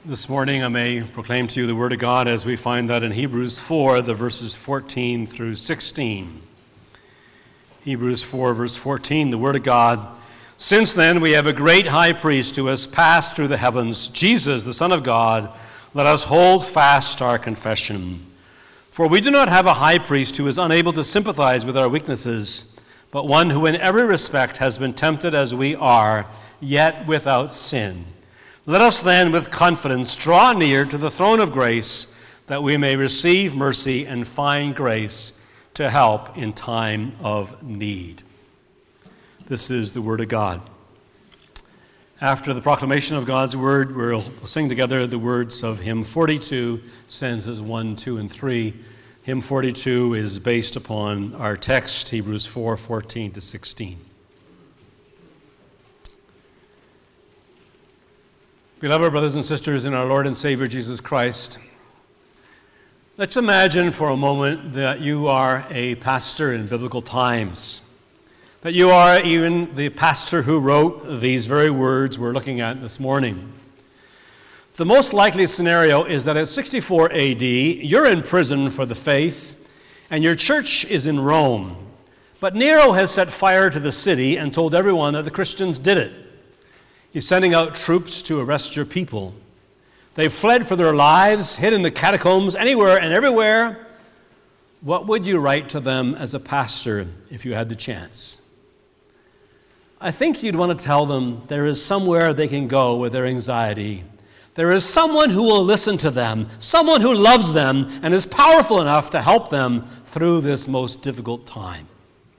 This morning I may proclaim to you the Word of God as we find that in Hebrews 4, the verses 14 through 16. Hebrews 4, verse 14, the Word of God. Since then we have a great high priest who has passed through the heavens, Jesus, the Son of God. Let us hold fast our confession. For we do not have a high priest who is unable to sympathize with our weaknesses, but one who in every respect has been tempted as we are, yet without sin. Let us then with confidence draw near to the throne of grace, that we may receive mercy and find grace to help in time of need. This is the Word of God. After the proclamation of God's Word, we'll sing together the words of Hymn 42, stanzas 1, 2, and 3. Hymn 42 is based upon our text, Hebrews 4, 14 to 16. Beloved brothers and sisters in our Lord and Savior Jesus Christ, let's imagine for a moment that you are a pastor in biblical times, that you are even the pastor who wrote these very words we're looking at this morning. The most likely scenario is that at 64 AD, you're in prison for the faith, and your church is in Rome. But Nero has set fire to the city and told everyone that the Christians did it. He's sending out troops to arrest your people. They've fled for their lives, hid in the catacombs, anywhere and everywhere. What would you write to them as a pastor if you had the chance? I think you'd want to tell them there is somewhere they can go with their anxiety. There is someone who will listen to them, someone who loves them and is powerful enough to help them through this most difficult time.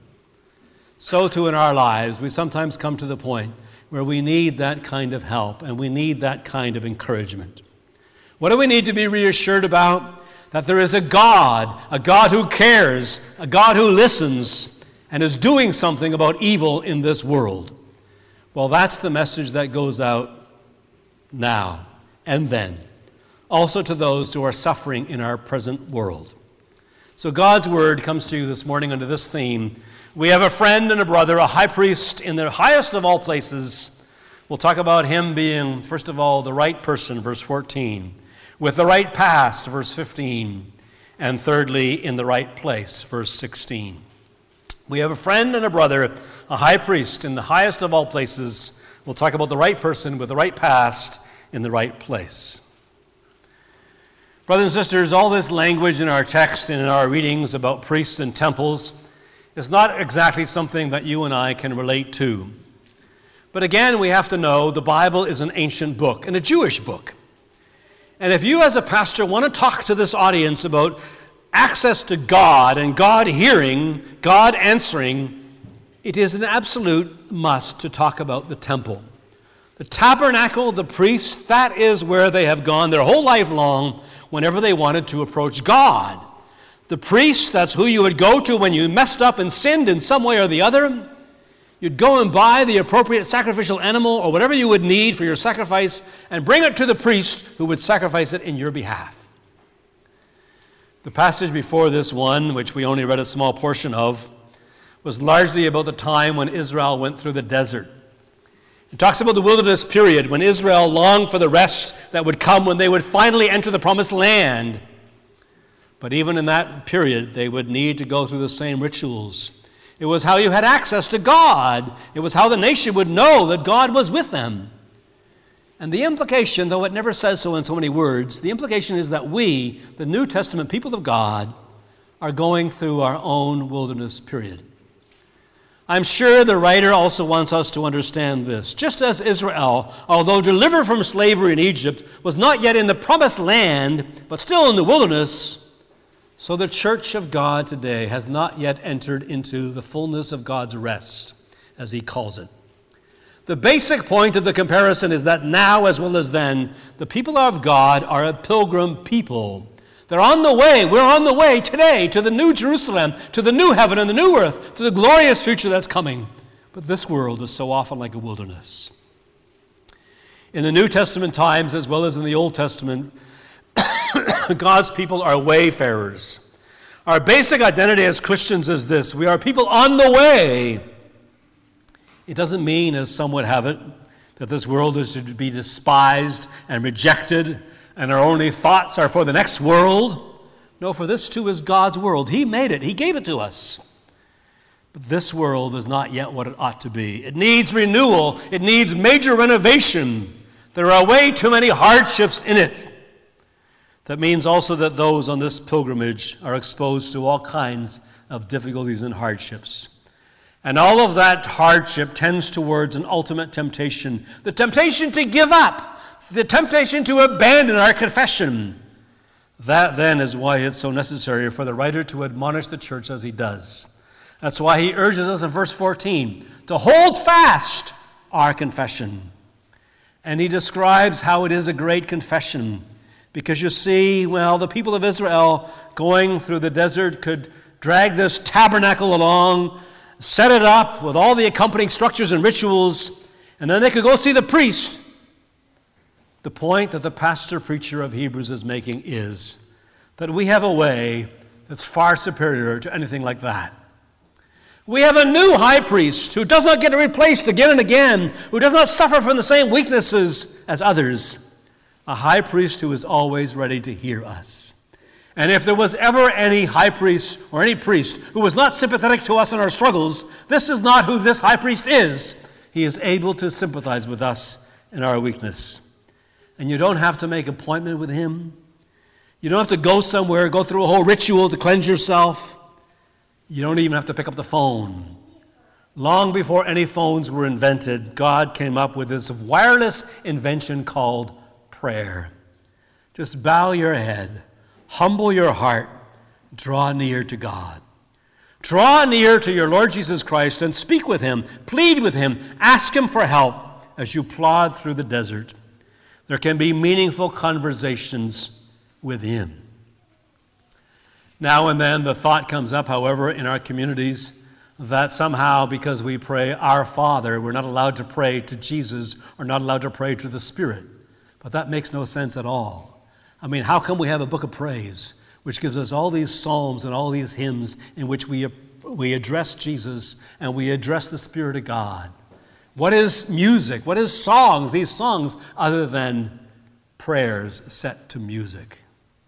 So too in our lives, we sometimes come to the point where we need that kind of help and we need that kind of encouragement. What do we need to be reassured about? That there is a God who cares, a God who listens and is doing something about evil in this world. Well, that's the message that goes out now and then, also to those who are suffering in our present world. So God's word comes to you this morning under this theme. We have a friend and a brother, a high priest in the highest of all places. We'll talk about him being, first of all, the right person, verse 14, with the right past, verse 15, and thirdly, in the right place, verse 16. We have a friend and a brother, a high priest in the highest of all places. We'll talk about the right person with the right past in the right place. Brothers and sisters, all this language in our text and in our readings about priests and temples is not exactly something that you and I can relate to. But again, we have to know the Bible is an ancient book and a Jewish book. And if you as a pastor want to talk to this audience about access to God and God hearing, God answering, it is an absolute must to talk about the temple. The tabernacle, the priests, that is where they have gone their whole life long whenever they wanted to approach God. The priest, that's who you would go to when you messed up and sinned in some way or the other. You'd go and buy the appropriate sacrificial animal or whatever you would need for your sacrifice and bring it to the priest who would sacrifice it in your behalf. The passage before this one, which we only read a small portion of, was largely about the time when Israel went through the desert. It talks about the wilderness period when Israel longed for the rest that would come when they would finally enter the promised land. But even in that period, they would need to go through the same rituals. It was how you had access to God. It was how the nation would know that God was with them. And the implication, though it never says so in so many words, the implication is that we, the New Testament people of God, are going through our own wilderness period. I'm sure the writer also wants us to understand this. Just as Israel, although delivered from slavery in Egypt, was not yet in the promised land, but still in the wilderness, so the church of God today has not yet entered into the fullness of God's rest, as he calls it. The basic point of the comparison is that now, as well as then, the people of God are a pilgrim people. They're on the way. We're on the way today to the new Jerusalem, to the new heaven and the new earth, to the glorious future that's coming. But this world is so often like a wilderness. In the New Testament times, as well as in the Old Testament, God's people are wayfarers. Our basic identity as Christians is this: we are people on the way. It doesn't mean, as some would have it, that this world is to be despised and rejected, and our only thoughts are for the next world. No, for this too is God's world. He made it. He gave it to us. But this world is not yet what it ought to be. It needs renewal. It needs major renovation. There are way too many hardships in it. That means also that those on this pilgrimage are exposed to all kinds of difficulties and hardships. And all of that hardship tends towards an ultimate temptation. The temptation to give up. The temptation to abandon our confession. That then is why it's so necessary for the writer to admonish the church as he does. That's why he urges us in verse 14 to hold fast our confession. And he describes how it is a great confession. Because you see, well, the people of Israel going through the desert could drag this tabernacle along, set it up with all the accompanying structures and rituals, and then they could go see the priest. The point that the pastor preacher of Hebrews is making is that we have a way that's far superior to anything like that. We have a new high priest who does not get replaced again and again, who does not suffer from the same weaknesses as others. A high priest who is always ready to hear us. And if there was ever any high priest or any priest who was not sympathetic to us in our struggles, this is not who this high priest is. He is able to sympathize with us in our weakness. And you don't have to make an appointment with him. You don't have to go somewhere, go through a whole ritual to cleanse yourself. You don't even have to pick up the phone. Long before any phones were invented, God came up with this wireless invention called prayer. Just bow your head. Humble your heart, draw near to God. Draw near to your Lord Jesus Christ and speak with him, plead with him, ask him for help as you plod through the desert. There can be meaningful conversations with him. Now and then the thought comes up, however, in our communities that somehow because we pray our Father, we're not allowed to pray to Jesus or not allowed to pray to the Spirit. But that makes no sense at all. I mean, how come we have a book of praise, which gives us all these psalms and all these hymns in which we address Jesus and we address the Spirit of God? What is music? What is songs? These songs other than prayers set to music.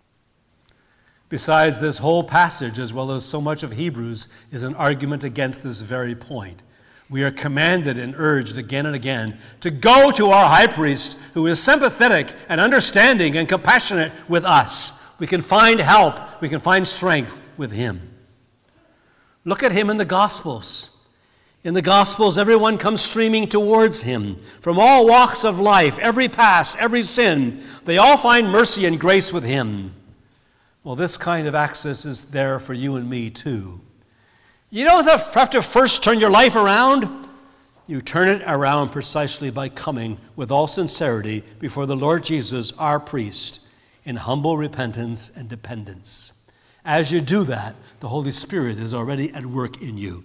Besides, this whole passage, as well as so much of Hebrews, is an argument against this very point. We are commanded and urged again and again to go to our high priest who is sympathetic and understanding and compassionate with us. We can find help. We can find strength with him. Look at him in the Gospels. In the Gospels, everyone comes streaming towards him from all walks of life, every past, every sin. They all find mercy and grace with him. Well, this kind of access is there for you and me too. You don't have to first turn your life around. You turn it around precisely by coming with all sincerity before the Lord Jesus, our priest, in humble repentance and dependence. As you do that, the Holy Spirit is already at work in you.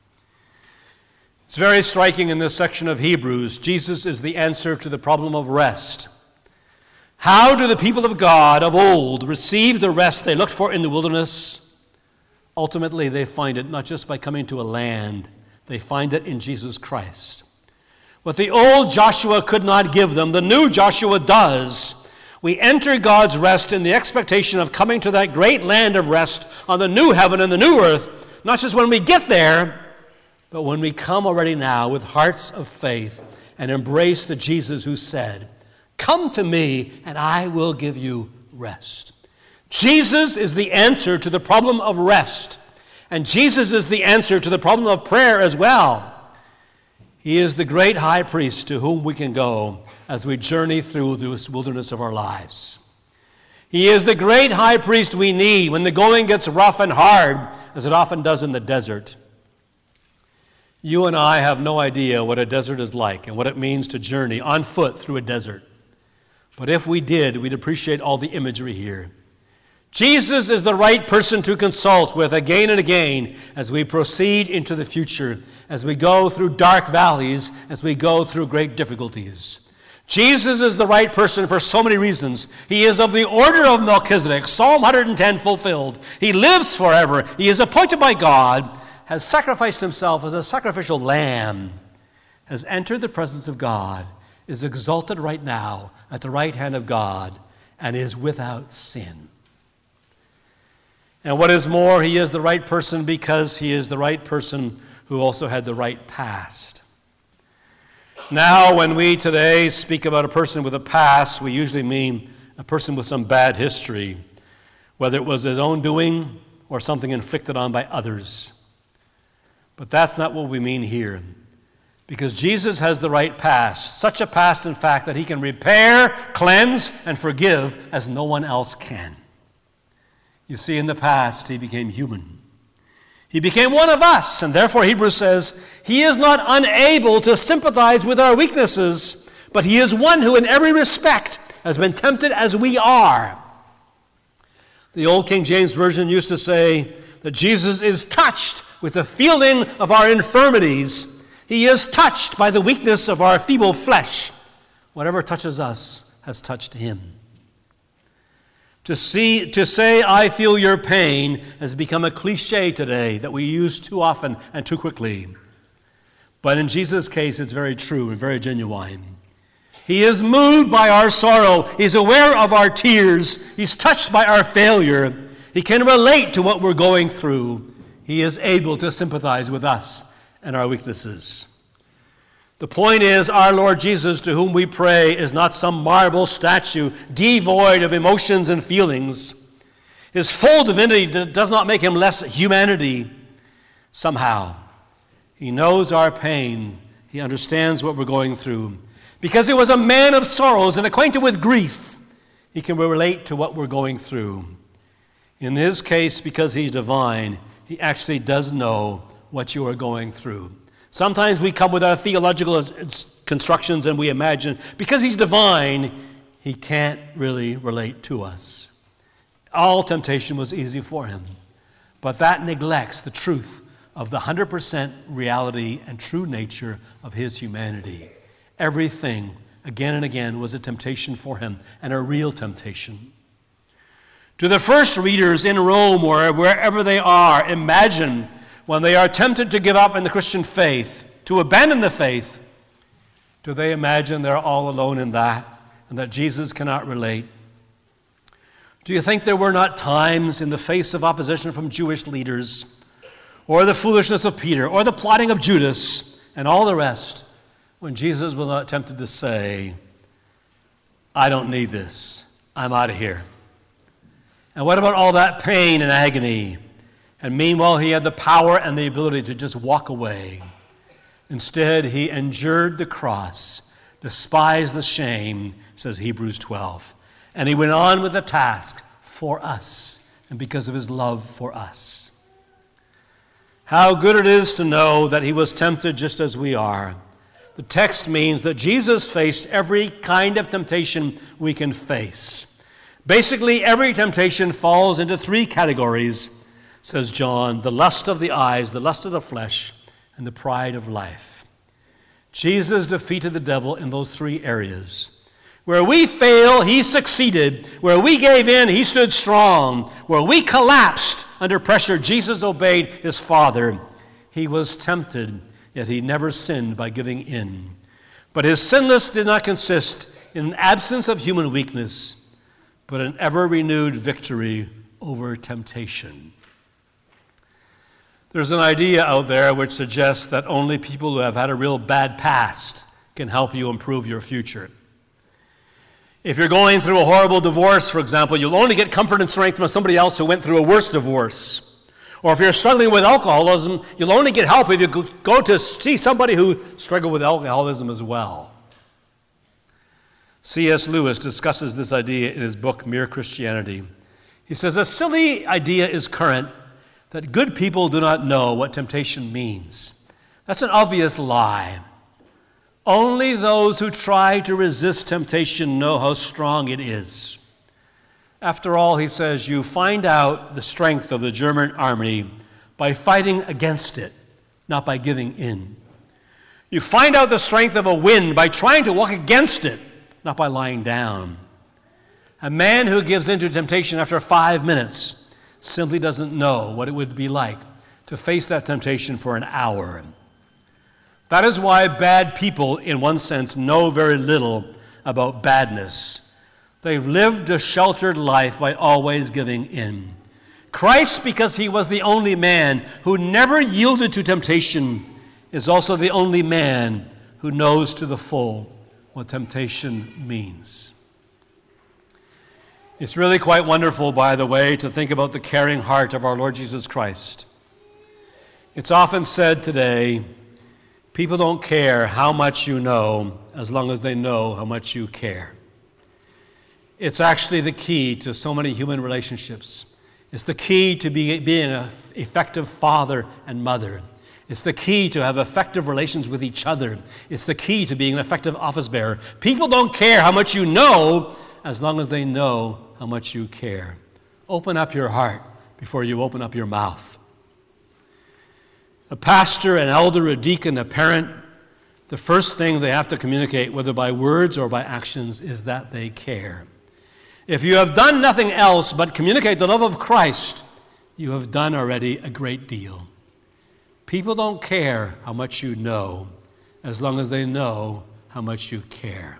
It's very striking in this section of Hebrews. Jesus is the answer to the problem of rest. How do the people of God of old receive the rest they looked for in the wilderness? Ultimately, they find it not just by coming to a land, they find it in Jesus Christ. What the old Joshua could not give them, the new Joshua does. We enter God's rest in the expectation of coming to that great land of rest on the new heaven and the new earth, not just when we get there, but when we come already now with hearts of faith and embrace the Jesus who said, "Come to me and I will give you rest." Jesus is the answer to the problem of rest. And Jesus is the answer to the problem of prayer as well. He is the great high priest to whom we can go as we journey through this wilderness of our lives. He is the great high priest we need when the going gets rough and hard, as it often does in the desert. You and I have no idea what a desert is like and what it means to journey on foot through a desert. But if we did, we'd appreciate all the imagery here. Jesus is the right person to consult with again and again as we proceed into the future, as we go through dark valleys, as we go through great difficulties. Jesus is the right person for so many reasons. He is of the order of Melchizedek, Psalm 110 fulfilled. He lives forever. He is appointed by God, has sacrificed himself as a sacrificial lamb, has entered the presence of God, is exalted right now at the right hand of God and is without sin. And what is more, he is the right person because he is the right person who also had the right past. Now, when we today speak about a person with a past, we usually mean a person with some bad history, whether it was his own doing or something inflicted on by others. But that's not what we mean here, because Jesus has the right past, such a past, in fact, that he can repair, cleanse, and forgive as no one else can. You see, in the past, he became human. He became one of us, and therefore Hebrews says, he is not unable to sympathize with our weaknesses, but he is one who in every respect has been tempted as we are. The old King James Version used to say that Jesus is touched with the feeling of our infirmities. He is touched by the weakness of our feeble flesh. Whatever touches us has touched him. To say, I feel your pain, has become a cliche today that we use too often and too quickly. But in Jesus' case, it's very true and very genuine. He is moved by our sorrow. He's aware of our tears. He's touched by our failure. He can relate to what we're going through. He is able to sympathize with us and our weaknesses. The point is, our Lord Jesus, to whom we pray, is not some marble statue devoid of emotions and feelings. His full divinity does not make him less humanity. Somehow, he knows our pain. He understands what we're going through. Because he was a man of sorrows and acquainted with grief, he can relate to what we're going through. In his case, because he's divine, he actually does know what you are going through. Sometimes we come with our theological constructions and we imagine, because he's divine, he can't really relate to us. All temptation was easy for him. But that neglects the truth of the 100% reality and true nature of his humanity. Everything, again and again, was a temptation for him, and a real temptation. To the first readers in Rome or wherever they are, imagine when they are tempted to give up in the Christian faith, to abandon the faith, do they imagine they're all alone in that and that Jesus cannot relate? Do you think there were not times in the face of opposition from Jewish leaders, or the foolishness of Peter, or the plotting of Judas, and all the rest, when Jesus was not tempted to say, I don't need this, I'm out of here? And what about all that pain and agony? And meanwhile, he had the power and the ability to just walk away. Instead, he endured the cross, despised the shame, says Hebrews 12. And he went on with the task for us and because of his love for us. How good it is to know that he was tempted just as we are. The text means that Jesus faced every kind of temptation we can face. Basically, every temptation falls into three categories, says John: the lust of the eyes, the lust of the flesh, and the pride of life. Jesus defeated the devil in those three areas. Where we fail, he succeeded. Where we gave in, he stood strong. Where we collapsed under pressure, Jesus obeyed his Father. He was tempted, yet he never sinned by giving in. But his sinlessness did not consist in an absence of human weakness, but an ever-renewed victory over temptation. There's an idea out there which suggests that only people who have had a real bad past can help you improve your future. If you're going through a horrible divorce, for example, you'll only get comfort and strength from somebody else who went through a worse divorce. Or if you're struggling with alcoholism, you'll only get help if you go to see somebody who struggled with alcoholism as well. C.S. Lewis discusses this idea in his book, Mere Christianity. He says, a silly idea is current that good people do not know what temptation means. That's an obvious lie. Only those who try to resist temptation know how strong it is. After all, he says, you find out the strength of the German army by fighting against it, not by giving in. You find out the strength of a wind by trying to walk against it, not by lying down. A man who gives in to temptation after 5 minutes simply doesn't know what it would be like to face that temptation for an hour. That is why bad people, in one sense, know very little about badness. They've lived a sheltered life by always giving in. Christ, because he was the only man who never yielded to temptation, is also the only man who knows to the full what temptation means. It's really quite wonderful, by the way, to think about the caring heart of our Lord Jesus Christ. It's often said today, people don't care how much you know as long as they know how much you care. It's actually the key to so many human relationships. It's the key to being an effective father and mother. It's the key to have effective relations with each other. It's the key to being an effective office bearer. People don't care how much you know as long as they know how much you care. Open up your heart before you open up your mouth. A pastor, an elder, a deacon, a parent, the first thing they have to communicate, whether by words or by actions, is that they care. If you have done nothing else but communicate the love of Christ, you have done already a great deal. People don't care how much you know as long as they know how much you care.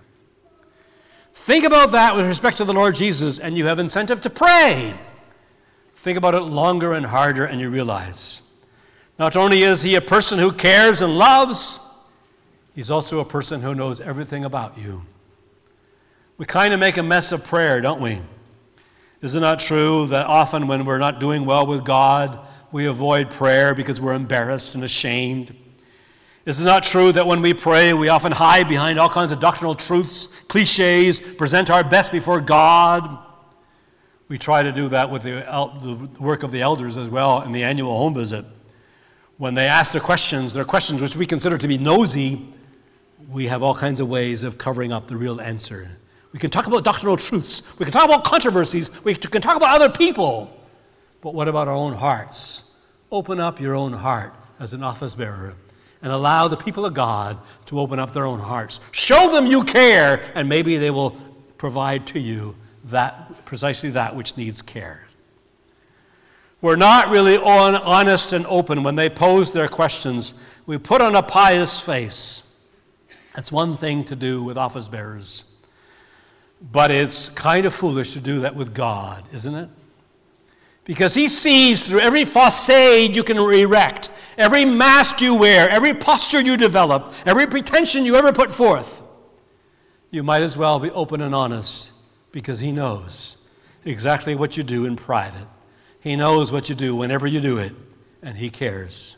Think about that with respect to the Lord Jesus, and you have incentive to pray. Think about it longer and harder, and you realize not only is he a person who cares and loves, he's also a person who knows everything about you. We kind of make a mess of prayer, don't we? Is it not true that often when we're not doing well with God, we avoid prayer because we're embarrassed and ashamed? Is it not true that when we pray, we often hide behind all kinds of doctrinal truths, cliches, present our best before God? We try to do that with the work of the elders as well in the annual home visit. When they ask their questions which we consider to be nosy, we have all kinds of ways of covering up the real answer. We can talk about doctrinal truths. We can talk about controversies. We can talk about other people. But what about our own hearts? Open up your own heart as an office bearer and allow the people of God to open up their own hearts. Show them you care, and maybe they will provide to you precisely that which needs care. We're not really honest and open when they pose their questions. We put on a pious face. That's one thing to do with office bearers. But it's kind of foolish to do that with God, isn't it? Because he sees through every facade you can erect, every mask you wear, every posture you develop, every pretension you ever put forth. You might as well be open and honest, because he knows exactly what you do in private. He knows what you do whenever you do it, and he cares.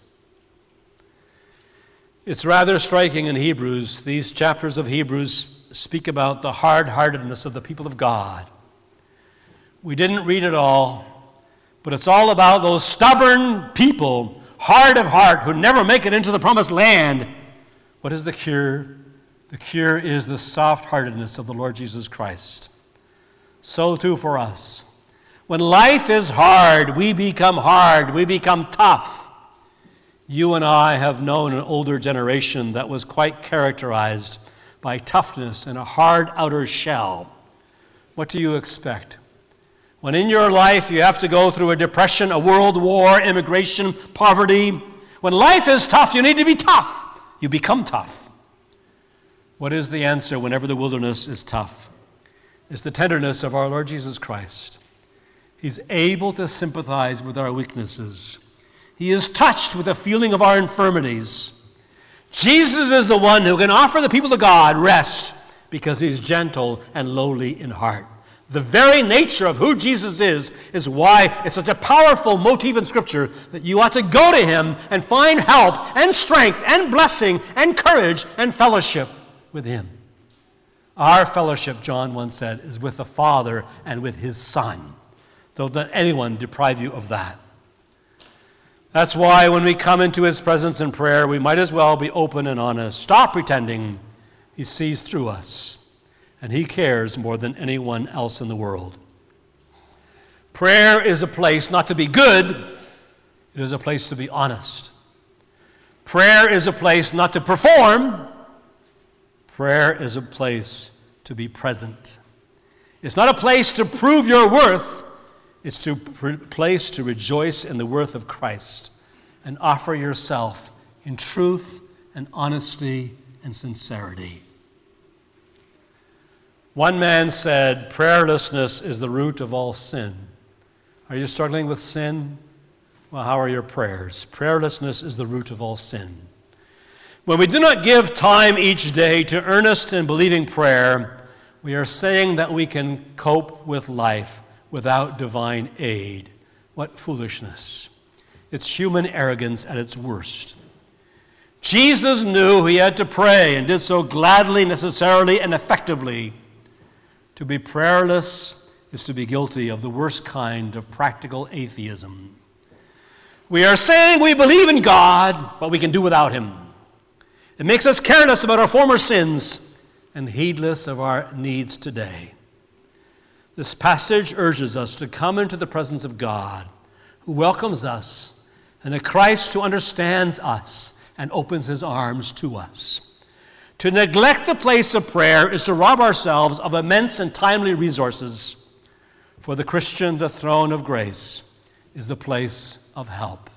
It's rather striking in Hebrews. These chapters of Hebrews speak about the hard-heartedness of the people of God. We didn't read it all, but it's all about those stubborn people, hard of heart, who never make it into the promised land. What is the cure? The cure is the soft-heartedness of the Lord Jesus Christ. So too for us. When life is hard, we become tough. You and I have known an older generation that was quite characterized by toughness and a hard outer shell. What do you expect? When in your life you have to go through a depression, a world war, immigration, poverty, when life is tough, you need to be tough. You become tough. What is the answer whenever the wilderness is tough? It's the tenderness of our Lord Jesus Christ. He's able to sympathize with our weaknesses. He is touched with the feeling of our infirmities. Jesus is the one who can offer the people of God rest because he's gentle and lowly in heart. The very nature of who Jesus is why it's such a powerful motif in Scripture that you ought to go to him and find help and strength and blessing and courage and fellowship with him. Our fellowship, John once said, is with the Father and with his Son. Don't let anyone deprive you of that. That's why when we come into his presence in prayer, we might as well be open and honest. Stop pretending. He sees through us, and he cares more than anyone else in the world. Prayer is a place not to be good, it is a place to be honest. Prayer is a place not to perform, prayer is a place to be present. It's not a place to prove your worth, it's a place to rejoice in the worth of Christ and offer yourself in truth and honesty and sincerity. One man said, prayerlessness is the root of all sin. Are you struggling with sin? Well, how are your prayers? Prayerlessness is the root of all sin. When we do not give time each day to earnest and believing prayer, we are saying that we can cope with life without divine aid. What foolishness. It's human arrogance at its worst. Jesus knew he had to pray and did so gladly, necessarily, and effectively. To be prayerless is to be guilty of the worst kind of practical atheism. We are saying we believe in God, but we can do without him. It makes us careless about our former sins and heedless of our needs today. This passage urges us to come into the presence of God, who welcomes us, and a Christ who understands us and opens his arms to us. To neglect the place of prayer is to rob ourselves of immense and timely resources. For the Christian, the throne of grace is the place of help.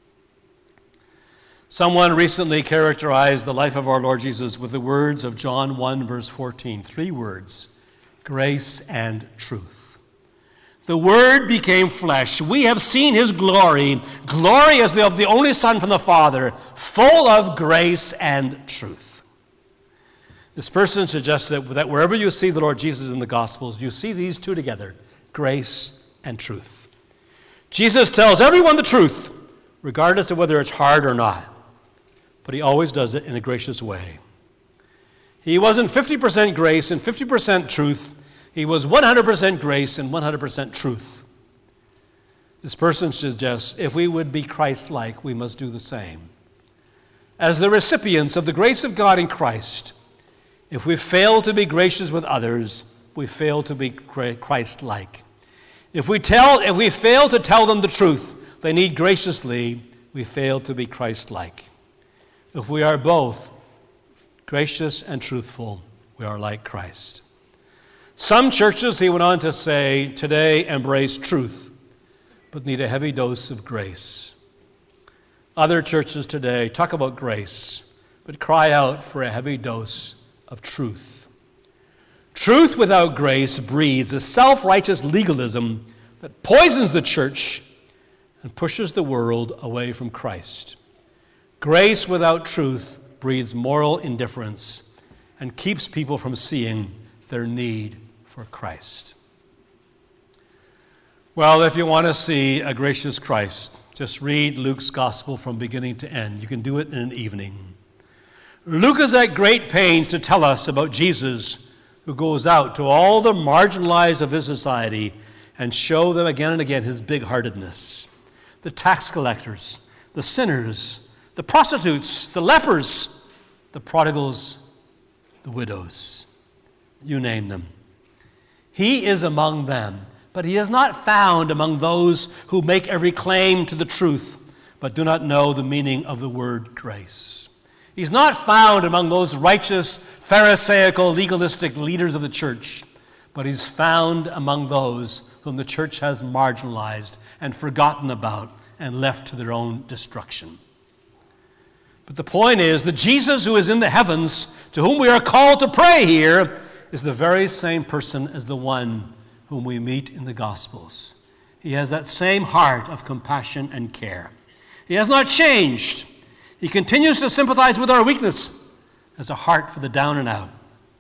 Someone recently characterized the life of our Lord Jesus with the words of John 1, verse 14. 3 words, grace and truth. The Word became flesh. We have seen his glory, glory as of the only Son from the Father, full of grace and truth. This person suggested that wherever you see the Lord Jesus in the Gospels, you see these two together, grace and truth. Jesus tells everyone the truth, regardless of whether it's hard or not, but he always does it in a gracious way. He wasn't 50% grace and 50% truth. He was 100% grace and 100% truth. This person suggests if we would be Christ-like, we must do the same. As the recipients of the grace of God in Christ, if we fail to be gracious with others, we fail to be Christ-like. If we fail to tell them the truth they need graciously, we fail to be Christ-like. If we are both gracious and truthful, we are like Christ. Some churches, he went on to say, today embrace truth, but need a heavy dose of grace. Other churches today talk about grace, but cry out for a heavy dose of truth. Truth without grace breeds a self-righteous legalism that poisons the church and pushes the world away from Christ. Grace without truth breeds moral indifference and keeps people from seeing their need for Christ. Well, if you want to see a gracious Christ, just read Luke's gospel from beginning to end. You can do it in an evening. Luke is at great pains to tell us about Jesus, who goes out to all the marginalized of his society and show them again and again his big-heartedness. The tax collectors, the sinners, the prostitutes, the lepers, the prodigals, the widows. You name them. He is among them, but he is not found among those who make every claim to the truth, but do not know the meaning of the word grace. He's not found among those righteous, pharisaical, legalistic leaders of the church, but he's found among those whom the church has marginalized and forgotten about and left to their own destruction. But the point is, the Jesus who is in the heavens, to whom we are called to pray here, is the very same person as the one whom we meet in the Gospels. He has that same heart of compassion and care. He has not changed. He continues to sympathize with our weakness, has a heart for the down and out.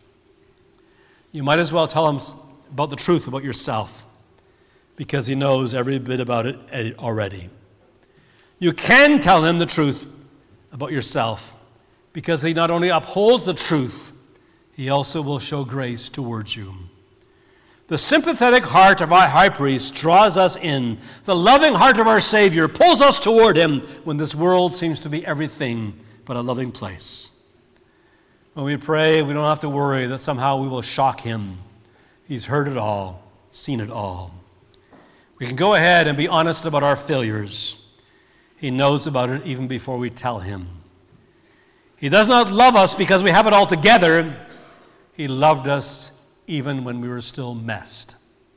You might as well tell him about the truth about yourself, because he knows every bit about it already. You can tell him the truth about yourself, because he not only upholds the truth, he also will show grace towards you. The sympathetic heart of our high priest draws us in. The loving heart of our Savior pulls us toward him when this world seems to be everything but a loving place. When we pray, we don't have to worry that somehow we will shock him. He's heard it all, seen it all. We can go ahead and be honest about our failures. He knows about it even before we tell him. He does not love us because we have it all together. He loved us even when we were still messed.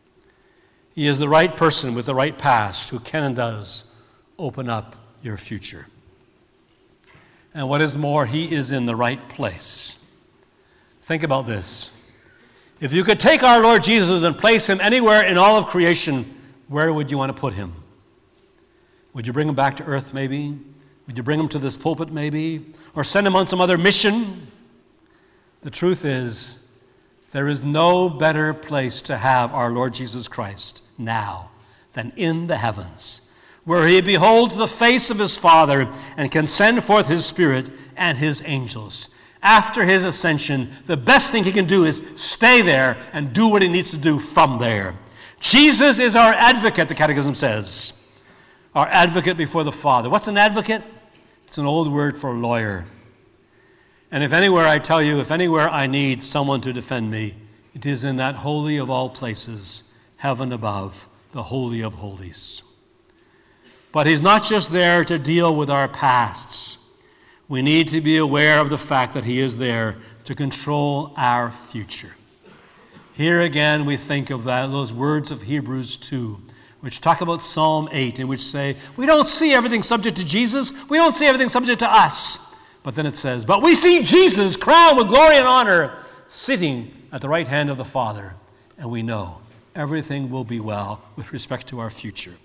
He is the right person with the right past who can and does open up your future. And what is more, he is in the right place. Think about this. If you could take our Lord Jesus and place him anywhere in all of creation, where would you want to put him? Would you bring him back to earth maybe? Would you bring him to this pulpit maybe? Or send him on some other mission? The truth is, there is no better place to have our Lord Jesus Christ now than in the heavens, where he beholds the face of his Father and can send forth his Spirit and his angels. After his ascension, the best thing he can do is stay there and do what he needs to do from there. Jesus is our advocate, the Catechism says. Our advocate before the Father. What's an advocate? It's an old word for lawyer. And if anywhere I need someone to defend me, it is in that holy of all places, heaven above, the Holy of Holies. But he's not just there to deal with our pasts. We need to be aware of the fact that he is there to control our future. Here again we think of those words of Hebrews 2, which talk about Psalm 8, in which say, we don't see everything subject to Jesus, we don't see everything subject to us. But then it says, but we see Jesus crowned with glory and honor, sitting at the right hand of the Father, and we know everything will be well with respect to our future.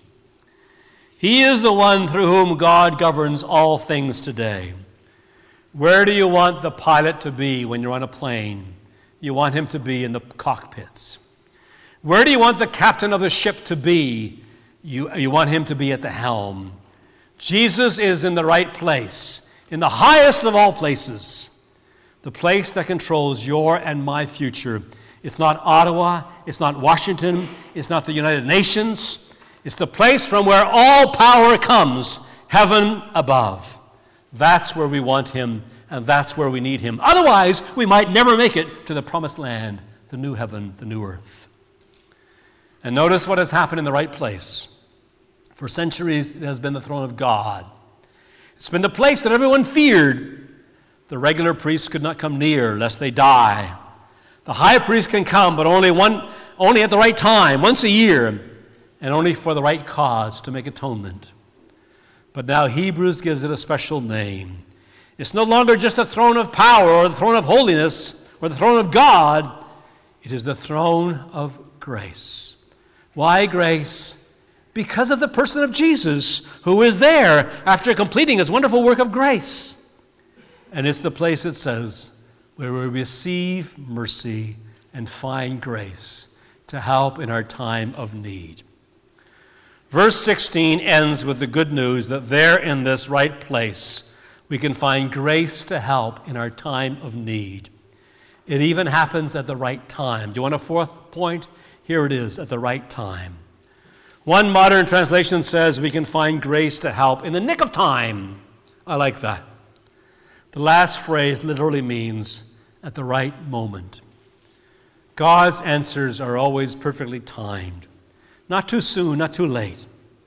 He is the one through whom God governs all things today. Where do you want the pilot to be when you're on a plane? You want him to be in the cockpits. Where do you want the captain of the ship to be? You want him to be at the helm. Jesus is in the right place, in the highest of all places, the place that controls your and my future. It's not Ottawa, it's not Washington, it's not the United Nations. It's the place from where all power comes, heaven above. That's where we want him, and that's where we need him. Otherwise, we might never make it to the promised land, the new heaven, the new earth. And notice what has happened in the right place. For centuries, it has been the throne of God. It's been the place that everyone feared. The regular priests could not come near, lest they die. The high priest can come, but only at the right time, once a year, and only for the right cause, to make atonement. But now Hebrews gives it a special name. It's no longer just the throne of power or the throne of holiness or the throne of God. It is the throne of grace. Why grace? Because of the person of Jesus, who is there after completing his wonderful work of grace. And it's the place, it says, where we receive mercy and find grace to help in our time of need. Verse 16 ends with the good news that there in this right place we can find grace to help in our time of need. It even happens at the right time. Do you want a fourth point? Here it is, at the right time. One modern translation says we can find grace to help in the nick of time. I like that. The last phrase literally means at the right moment. God's answers are always perfectly timed. Not too soon, not too late.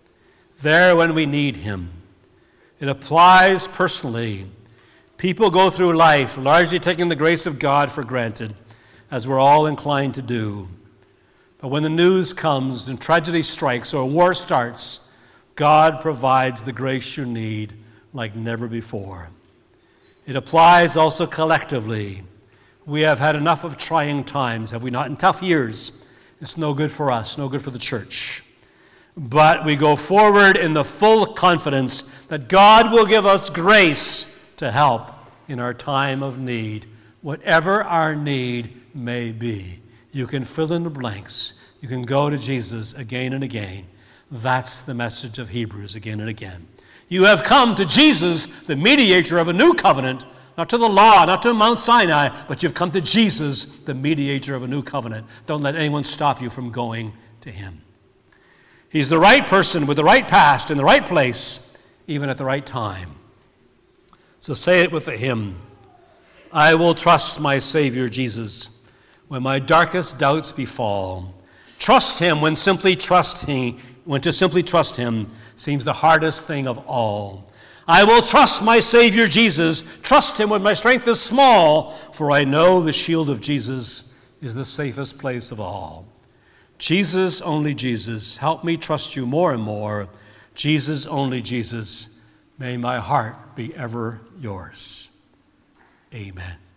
There when we need him. It applies personally. People go through life largely taking the grace of God for granted, as we're all inclined to do. But when the news comes and tragedy strikes or war starts, God provides the grace you need like never before. It applies also collectively. We have had enough of trying times, have we not? In tough years. It's no good for us, no good for the church. But we go forward in the full confidence that God will give us grace to help in our time of need, whatever our need may be. You can fill in the blanks. You can go to Jesus again and again. That's the message of Hebrews again and again. You have come to Jesus, the mediator of a new covenant, not to the law, not to Mount Sinai, but you've come to Jesus, the mediator of a new covenant. Don't let anyone stop you from going to him. He's the right person with the right past in the right place, even at the right time. So say it with a hymn. I will trust my Savior Jesus when my darkest doubts befall. Trust him when to simply trust him seems the hardest thing of all. I will trust my Savior Jesus, trust him when my strength is small, for I know the shield of Jesus is the safest place of all. Jesus, only Jesus, help me trust you more and more. Jesus, only Jesus, May my heart be ever yours. Amen.